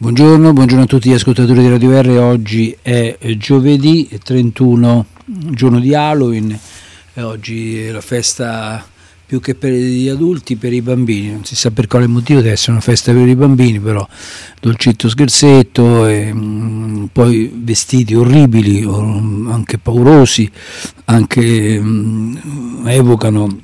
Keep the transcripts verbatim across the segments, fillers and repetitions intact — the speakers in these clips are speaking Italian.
Buongiorno, buongiorno a tutti gli ascoltatori di Radio R. Oggi è giovedì trentuno, giorno di Halloween, e oggi è la festa più che per gli adulti, per i bambini. Non si sa per quale motivo deve essere una festa per i bambini, però dolcetto scherzetto, e mh, poi vestiti orribili, anche paurosi, anche mh, evocano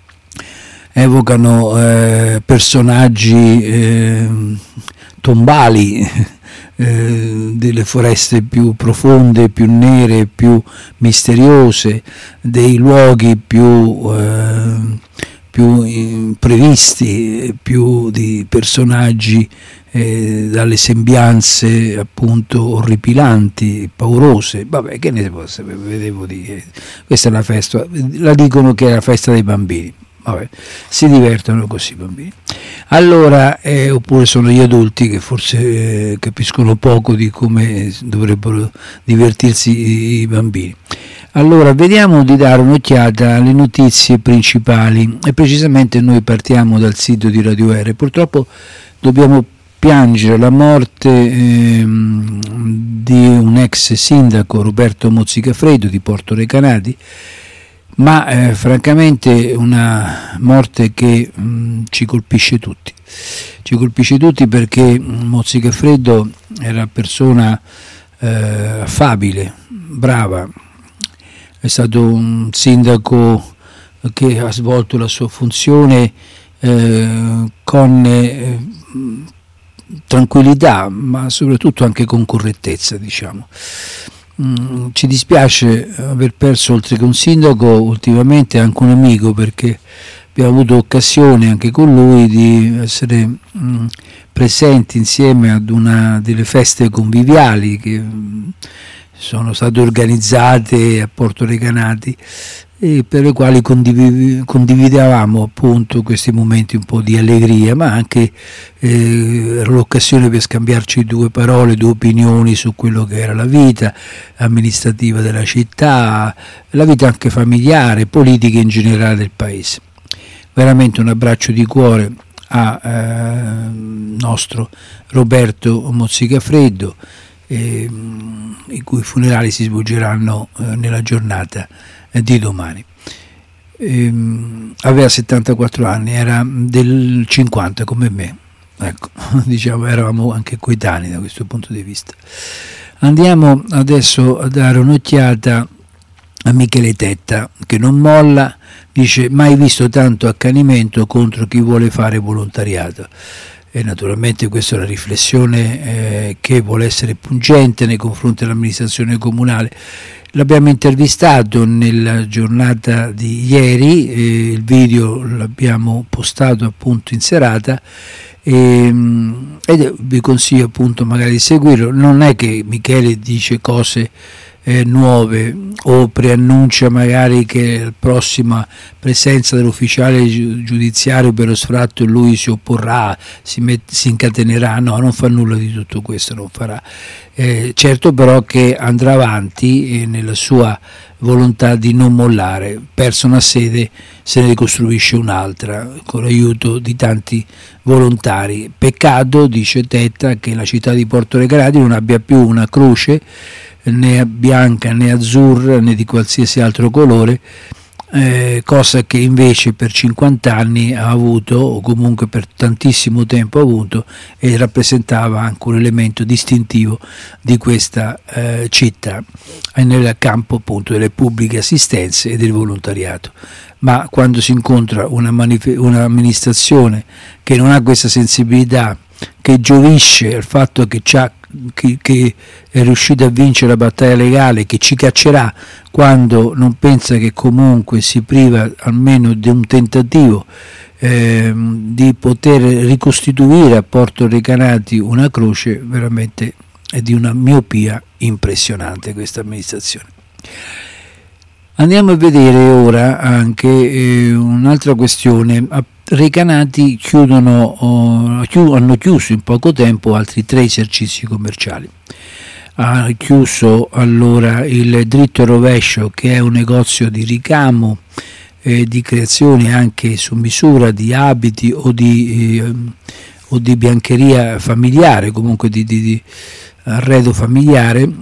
evocano eh, personaggi eh, tombali eh, delle foreste più profonde, più nere, più misteriose, dei luoghi più, eh, più imprevisti, più di personaggi eh, dalle sembianze appunto orripilanti, paurose. Vabbè, che ne posso, vedevo di questa è una festa, la dicono che è la festa dei bambini. Vabbè, si divertono così i bambini. Allora, eh, oppure sono gli adulti che forse eh, capiscono poco di come dovrebbero divertirsi i bambini. Allora, vediamo di dare un'occhiata alle notizie principali, e precisamente noi partiamo dal sito di Radio R. Purtroppo dobbiamo piangere la morte ehm, di un ex sindaco, Roberto Mozzicafreddo, di Porto Recanati, ma eh, francamente una morte che mh, ci colpisce tutti, ci colpisce tutti perché Mozzicafreddo era persona eh, affabile, brava, è stato un sindaco che ha svolto la sua funzione eh, con eh, tranquillità, ma soprattutto anche con correttezza, diciamo. Ci dispiace aver perso, oltre che un sindaco, ultimamente anche un amico, perché abbiamo avuto occasione anche con lui di essere mh, presenti insieme ad una delle feste conviviali che mh, sono state organizzate a Porto Recanati e per le quali condiv- condividevamo appunto questi momenti un po' di allegria, ma anche eh, era l'occasione per scambiarci due parole, due opinioni su quello che era la vita amministrativa della città, la vita anche familiare, politica in generale del paese. Veramente un abbraccio di cuore a eh, nostro Roberto Mozzicafreddo, eh, i cui funerali si svolgeranno eh, nella giornata di domani. Ehm, aveva settantaquattro anni, era del cinquanta come me, ecco, diciamo eravamo anche coetanei da questo punto di vista. Andiamo adesso a dare un'occhiata a Michele Tetta, che non molla, dice: mai visto tanto accanimento contro chi vuole fare volontariato. E naturalmente questa è una riflessione eh, che vuole essere pungente nei confronti dell'amministrazione comunale. L'abbiamo intervistato nella giornata di ieri, eh, il video l'abbiamo postato appunto in serata, e, ed vi consiglio appunto magari di seguirlo. Non è che Michele dice cose eh, nuove o preannuncia magari che la prossima presenza dell'ufficiale giudiziario per lo sfratto lui si opporrà, si, met- si incatenerà, no, non fa nulla di tutto questo, non farà. Eh, certo però che andrà avanti eh, nella sua volontà di non mollare, persa una sede se ne ricostruisce un'altra con l'aiuto di tanti volontari. Peccato, dice Tetta, che la città di Porto Recanati non abbia più una croce né bianca né azzurra né di qualsiasi altro colore, eh, cosa che invece per cinquanta anni ha avuto, o comunque per tantissimo tempo ha avuto, e rappresentava anche un elemento distintivo di questa eh, città nel campo appunto delle pubbliche assistenze e del volontariato. Ma quando si incontra una manif- un'amministrazione che non ha questa sensibilità, che giovisce al fatto che, c'ha, che, che è riuscita a vincere la battaglia legale, che ci caccerà quando non pensa che comunque si priva almeno di un tentativo eh, di poter ricostituire a Porto Recanati una croce, veramente è di una miopia impressionante questa amministrazione. Andiamo a vedere ora anche eh, un'altra questione. A Recanati chiudono, oh, chiu- hanno chiuso in poco tempo altri tre esercizi commerciali. Ha chiuso allora il Dritto e Rovescio, che è un negozio di ricamo, eh, di creazione anche su misura di abiti o di, eh, o di biancheria familiare, comunque di, di, di arredo familiare,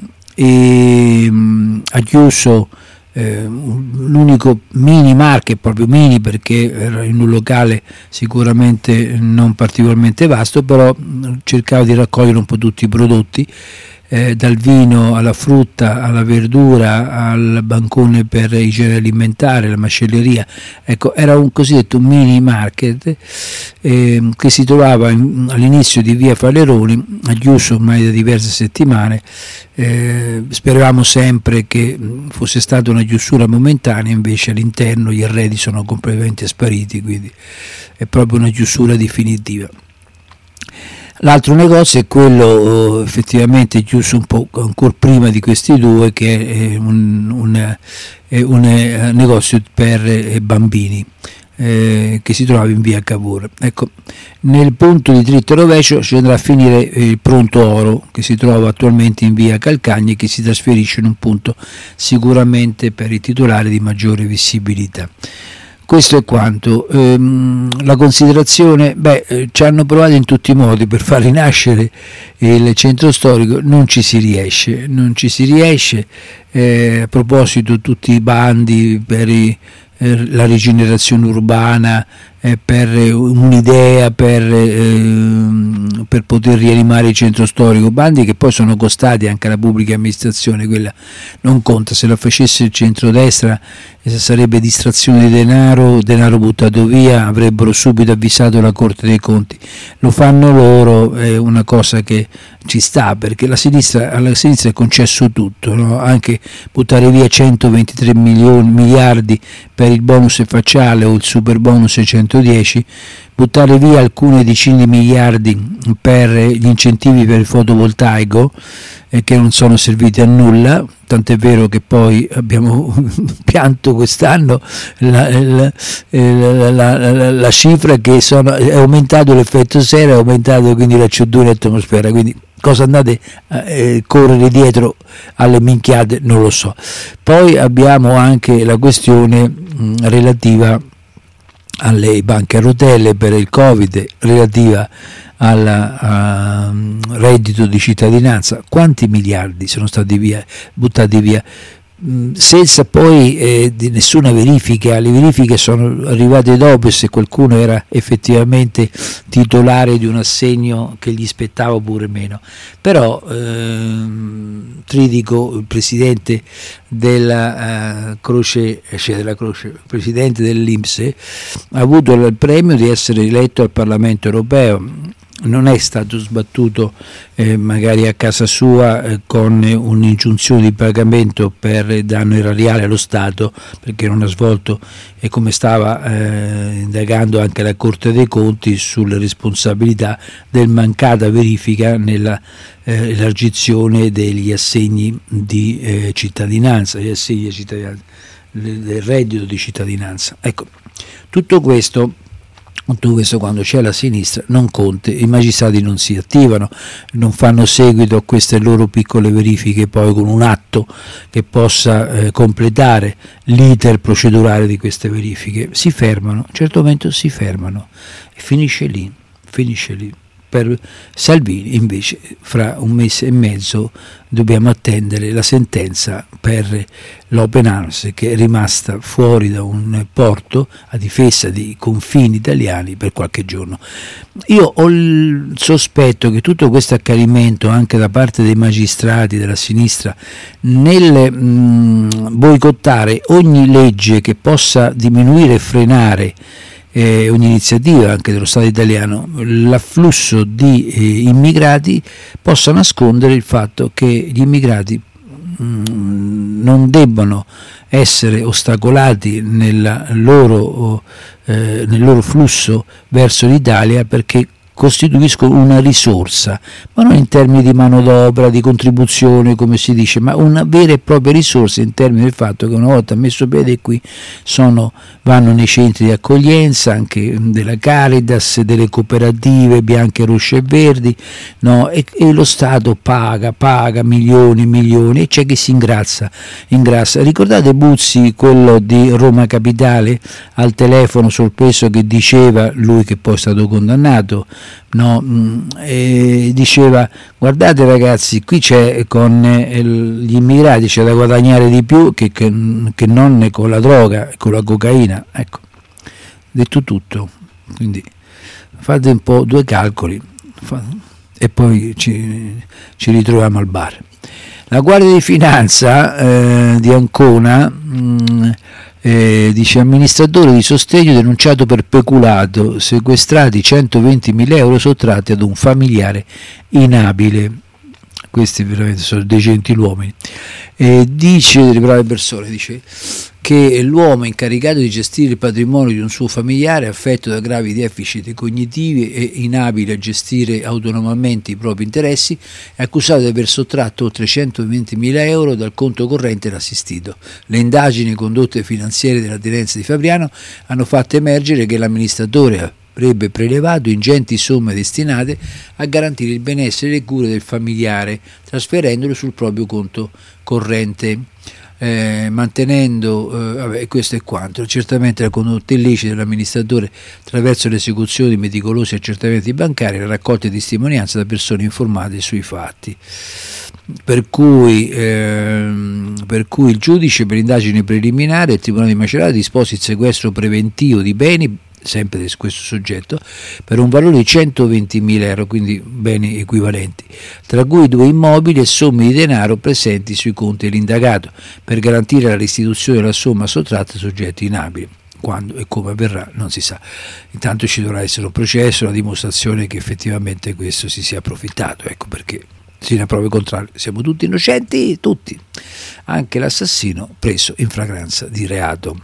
e mh, ha chiuso eh, l'unico mini market, proprio mini perché era in un locale sicuramente non particolarmente vasto, però mh, cercava di raccogliere un po' tutti i prodotti, Eh, dal vino alla frutta, alla verdura, al bancone per i generi alimentari, la macelleria. Ecco, era un cosiddetto mini market eh, che si trovava in, all'inizio di via Faleroni, ha chiuso ormai da diverse settimane. Eh, speravamo sempre che fosse stata una chiusura momentanea, invece all'interno gli arredi sono completamente spariti, quindi è proprio una chiusura definitiva. L'altro negozio è quello effettivamente chiuso un po' ancora prima di questi due, che è un, un, è un negozio per bambini eh, che si trova in via Cavour. Ecco, nel punto di dritto rovescio ci andrà a finire il Pronto Oro, che si trova attualmente in via Calcagni e che si trasferisce in un punto sicuramente per i titolari di maggiore visibilità. Questo è quanto. Ehm, la considerazione, beh, eh, ci hanno provato in tutti i modi per far rinascere il centro storico, non ci si riesce, non ci si riesce. Eh, a proposito, tutti i bandi per i, eh, la rigenerazione urbana, eh, per un'idea, per, eh, per poter rianimare il centro storico, bandi che poi sono costati anche alla pubblica amministrazione, quella non conta, se la facesse il centrodestra sarebbe distrazione di denaro, denaro buttato via, avrebbero subito avvisato la Corte dei Conti. Lo fanno loro, è una cosa che ci sta, perché la sinistra, alla sinistra è concesso tutto, no? Anche buttare via centoventitré milioni, miliardi per il bonus facciale o il super bonus centodieci, buttare via alcune decine di miliardi per gli incentivi per il fotovoltaico eh, che non sono serviti a nulla, tant'è vero che poi abbiamo pianto quest'anno la, la, la, la, la cifra che sono, è aumentato l'effetto serra, è aumentato quindi la C O due in atmosfera, quindi cosa andate a eh, correre dietro alle minchiate non lo so. Poi abbiamo anche la questione mh, relativa alle banche a rotelle per il Covid, relativa al reddito di cittadinanza. Quanti miliardi sono stati via, buttati via senza poi eh, di nessuna verifica? Le verifiche sono arrivate dopo, se qualcuno era effettivamente titolare di un assegno che gli spettava oppure meno. Però ehm, Tridico, il presidente della uh, Croce, cioè della Croce, il presidente dell'I N P S, ha avuto il premio di essere eletto al Parlamento europeo. Non è stato sbattuto eh, magari a casa sua eh, con un'ingiunzione di pagamento per danno erariale allo Stato, perché non ha svolto, e come stava eh, indagando anche la Corte dei Conti, sulle responsabilità del mancata verifica nella eh, elargizione degli assegni di eh, cittadinanza, gli assegni di cittadinanza, del reddito di cittadinanza. Ecco, tutto questo Tutto questo quando c'è la sinistra non conta, i magistrati non si attivano, non fanno seguito a queste loro piccole verifiche poi con un atto che possa eh, completare l'iter procedurale di queste verifiche, si fermano, a un certo momento si fermano e finisce lì, finisce lì. Per Salvini invece fra un mese e mezzo dobbiamo attendere la sentenza per l'Open Arms, che è rimasta fuori da un porto a difesa dei confini italiani per qualche giorno. Io ho il sospetto che tutto questo accanimento anche da parte dei magistrati della sinistra nel mh, boicottare ogni legge che possa diminuire e frenare Eh, ogni iniziativa anche dello Stato italiano, l'afflusso di eh, immigrati, possa nascondere il fatto che gli immigrati mh, non debbano essere ostacolati nella loro, eh, nel loro flusso verso l'Italia, perché costituiscono una risorsa, ma non in termini di manodopera, di contribuzione come si dice, ma una vera e propria risorsa in termini del fatto che una volta messo piede qui sono, vanno nei centri di accoglienza anche della Caritas, delle cooperative bianche, rosse e verdi, no? e, e lo Stato paga, paga milioni e milioni, e c'è chi si ingrassa, ingrassa. Ricordate Buzzi, quello di Roma Capitale, al telefono sorpreso, che diceva, lui che poi è stato condannato, no, mh, e diceva: guardate ragazzi, qui c'è con eh, gli immigrati c'è da guadagnare di più che, che, che non con la droga, con la cocaina. Ecco, detto tutto, quindi fate un po' due calcoli fa, e poi ci, ci ritroviamo al bar. La Guardia di Finanza eh, di Ancona mh, eh, dice: amministratore di sostegno denunciato per peculato, sequestrati centoventimila euro sottratti ad un familiare inabile. Questi veramente sono dei gentiluomini. Eh, dice delle brave persone, dice che l'uomo incaricato di gestire il patrimonio di un suo familiare affetto da gravi deficit cognitivi e inabile a gestire autonomamente i propri interessi è accusato di aver sottratto oltre centoventimila euro dal conto corrente dell'assistito. Le indagini condotte finanziarie della Tenenza di Fabriano hanno fatto emergere che l'amministratore avrebbe prelevato ingenti somme destinate a garantire il benessere e le cure del familiare, trasferendolo sul proprio conto corrente. Eh, mantenendo, eh, vabbè, questo è quanto. Certamente la condotta illecita dell'amministratore attraverso l'esecuzione di meticolosi accertamenti bancari e la raccolta di testimonianze da persone informate sui fatti. Per cui, ehm, per cui il giudice per indagini preliminari del Tribunale di Macerata ha disposto il sequestro preventivo di beni, sempre di questo soggetto, per un valore di centoventimila euro, quindi beni equivalenti, tra cui due immobili e somme di denaro presenti sui conti dell'indagato, per garantire la restituzione della somma sottratta ai soggetti inabili. Quando e come avverrà non si sa. Intanto ci dovrà essere un processo, una dimostrazione che effettivamente questo si sia approfittato, ecco perché sino a prove contrarie siamo tutti innocenti, tutti, anche l'assassino preso in flagranza di reato.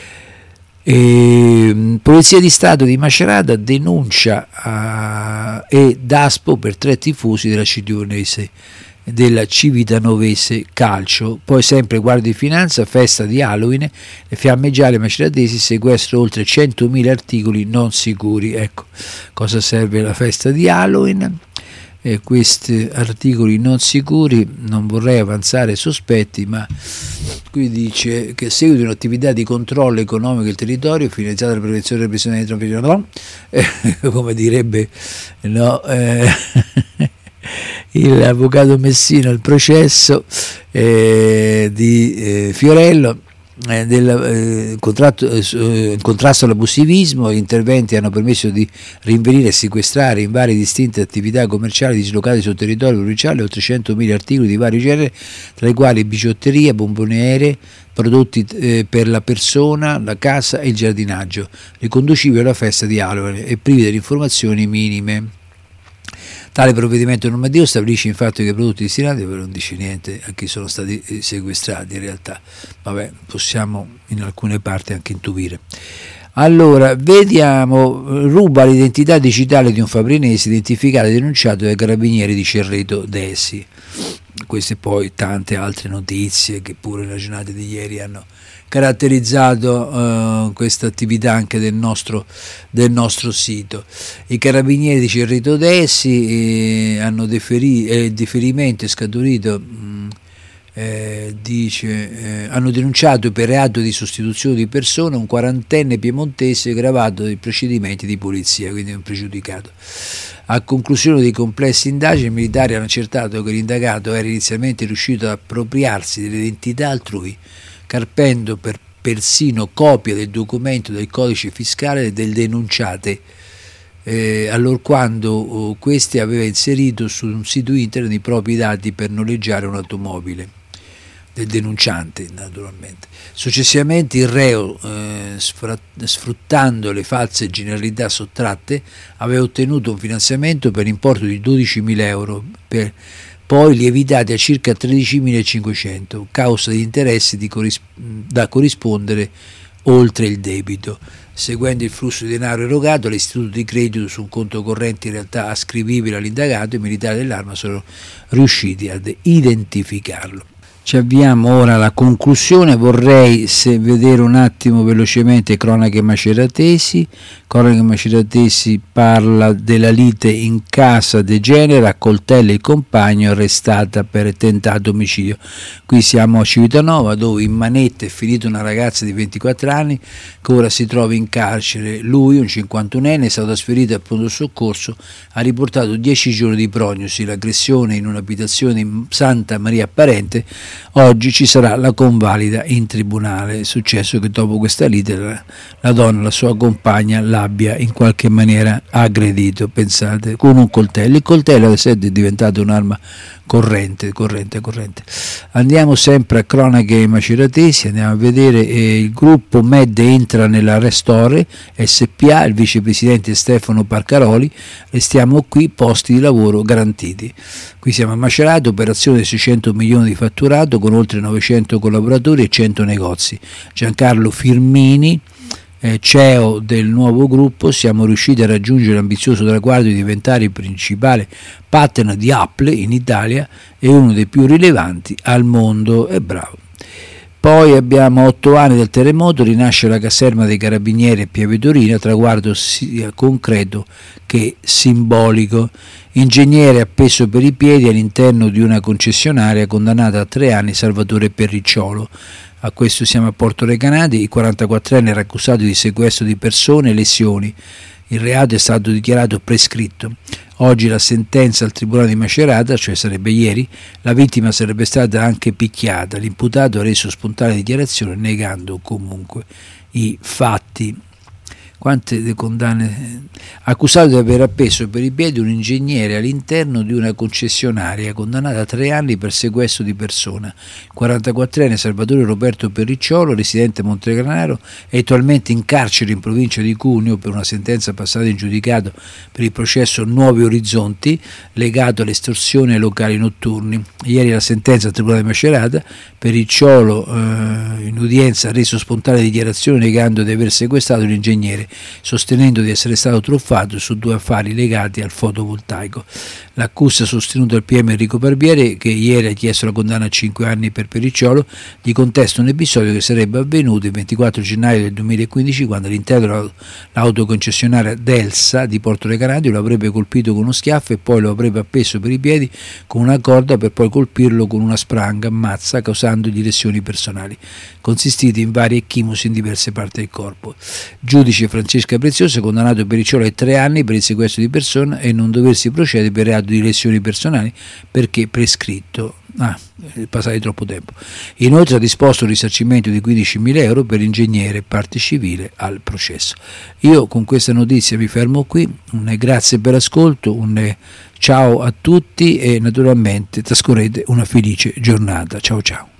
E, Polizia di Stato di Macerata denuncia uh, e Daspo per tre tifosi della Cividonese, della Civitanovese Calcio. Poi sempre Guardia di Finanza, festa di Halloween, le fiamme gialle maceratesi, sequestro oltre centomila articoli non sicuri. Ecco cosa serve la festa di Halloween. E questi articoli non sicuri, non vorrei avanzare sospetti, ma qui dice che a seguito di un'attività di controllo economico del territorio finalizzata alla prevenzione e repressione dei traffici, no, eh, come direbbe no, eh, l'avvocato Messino, il processo eh, di eh, Fiorello, Eh, del eh, contratto, eh, contrasto all'abusivismo. Gli interventi hanno permesso di rinvenire e sequestrare in varie distinte attività commerciali dislocate sul territorio provinciale oltre centomila articoli di vario genere, tra i quali bigiotteria, bomboniere, prodotti eh, per la persona, la casa e il giardinaggio, riconducibili alla festa di Halloween e privi delle informazioni minime. Tale provvedimento normativo stabilisce infatti che i prodotti destinati, però non dice niente a chi sono stati sequestrati in realtà, vabbè, possiamo in alcune parti anche intuire. Allora, vediamo, ruba l'identità digitale di un fabrinese identificato e denunciato dai carabinieri di Cerreto Desi. Queste poi tante altre notizie che pure nella giornata di ieri hanno caratterizzato uh, questa attività anche del nostro, del nostro sito. I carabinieri di Cerreto Desi eh, hanno deferi, eh, deferimento è scaturito mh, eh, dice eh, hanno denunciato per reato di sostituzione di persona un quarantenne piemontese gravato dai procedimenti di polizia, quindi un pregiudicato. A conclusione di complesse indagini, i militari hanno accertato che l'indagato era inizialmente riuscito ad appropriarsi dell'identità altrui, carpendo per persino copia del documento del codice fiscale del denunciate, eh, allorquando oh, questi aveva inserito su un sito internet i propri dati per noleggiare un'automobile del denunciante, naturalmente. Successivamente il reo, eh, sfruttando le false generalità sottratte, aveva ottenuto un finanziamento per importo di dodicimila euro, per poi lievitati a circa tredicimilacinquecento, causa di interessi di corris- da corrispondere oltre il debito. Seguendo il flusso di denaro erogato all'istituto di credito su un conto corrente in realtà ascrivibile all'indagato, i militari dell'arma sono riusciti ad identificarlo. Ci avviamo ora alla conclusione. Vorrei se vedere un attimo velocemente Cronache Maceratesi. Cronache Maceratesi parla della lite in casa De Genera, accoltella il compagno, arrestata per tentato omicidio. Qui siamo a Civitanova, dove in manetta è finita una ragazza di ventiquattro anni che ora si trova in carcere. Lui, un cinquantunenne, è stato trasferito al pronto soccorso, ha riportato dieci giorni di prognosi, l'aggressione in un'abitazione in Santa Maria Apparente. Oggi ci sarà la convalida in tribunale. È successo che dopo questa lite la, la donna, la sua compagna, l'abbia in qualche maniera aggredito, pensate, con un coltello. Il coltello adesso è diventato un'arma corrente, corrente, corrente. Andiamo sempre a Cronache Maceratesi, andiamo a vedere eh, il gruppo M E D entra nella Restore S P A, il vicepresidente Stefano Parcaroli, restiamo qui, posti di lavoro garantiti. Qui siamo a Macerata, operazione di seicento milioni di fatturato con oltre novecento collaboratori e cento negozi. Giancarlo Firmini, eh, C E O del nuovo gruppo: siamo riusciti a raggiungere l'ambizioso traguardo di diventare il principale partner di Apple in Italia e uno dei più rilevanti al mondo. È bravo. Poi abbiamo otto anni del terremoto, rinasce la caserma dei carabinieri a Pieve Torino, traguardo sia concreto che simbolico. Ingegnere appeso per i piedi all'interno di una concessionaria, condannata a tre anni, Salvatore Perricciolo. A questo siamo a Porto Recanati, il quarantaquattrenne era accusato di sequestro di persone e lesioni. Il reato è stato dichiarato prescritto. Oggi la sentenza al Tribunale di Macerata, cioè sarebbe ieri, la vittima sarebbe stata anche picchiata. L'imputato ha reso spontanea dichiarazione negando comunque i fatti. Quante condanne? Accusato di aver appeso per i piedi un ingegnere all'interno di una concessionaria, condannato a tre anni per sequestro di persona. quarantaquattrenne Salvatore Roberto Perricciolo, residente a Montegranaro, è attualmente in carcere in provincia di Cuneo per una sentenza passata in giudicato per il processo Nuovi Orizzonti legato all'estorsione ai locali notturni. Ieri la sentenza al Tribunale di Macerata, Perricciolo eh, in udienza ha reso spontanea dichiarazione negando di aver sequestrato l'ingegnere, sostenendo di essere stato truffato su due affari legati al fotovoltaico. L'accusa sostenuta dal P M Enrico Barbieri, che ieri ha chiesto la condanna a cinque anni per Perricciolo, gli contesta un episodio che sarebbe avvenuto il ventiquattro gennaio del duemilaquindici, quando all'interno dell'autoconcessionaria Delsa di Porto Recanati lo avrebbe colpito con uno schiaffo e poi lo avrebbe appeso per i piedi con una corda per poi colpirlo con una spranga a mazza, causandogli lesioni personali consistite in vari ecchimosi in diverse parti del corpo. Giudice Francesca Preziosa ha condannato Perricciolo ai tre anni per il sequestro di persona e non doversi procedere per reato di lesioni personali perché prescritto. Ah, è passato troppo tempo. Inoltre ha disposto un risarcimento di quindicimila euro per ingegnere e parte civile al processo. Io con questa notizia mi fermo qui, un grazie per l'ascolto, un ciao a tutti e naturalmente trascorrete una felice giornata. Ciao ciao.